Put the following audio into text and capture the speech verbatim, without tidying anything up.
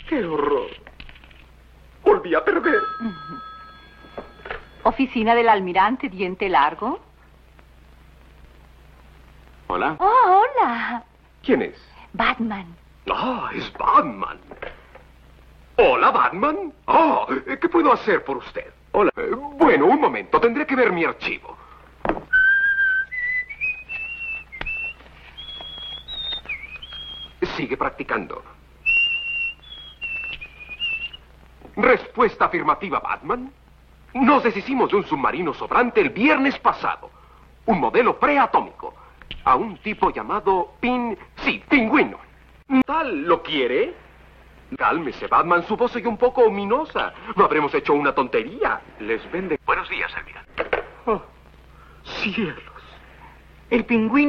¡Qué horror! Volví a perder. Oficina del almirante Diente Largo. Hola. Oh, hola. ¿Quién es? Batman. Ah, es Batman. Hola, Batman. Ah, ¿qué puedo hacer por usted? Hola. Eh, bueno, un momento. Tendré que ver mi archivo. Sigue practicando. Respuesta afirmativa, Batman. Nos deshicimos de un submarino sobrante el viernes pasado. Un modelo preatómico. A un tipo llamado Pin... Sí, Pingüino. ¿Tal lo quiere? Cálmese, Batman. Su voz oye un poco ominosa. ¿No habremos hecho una tontería? Les vende... Buenos días, almirante. Oh, cielos. El pingüino.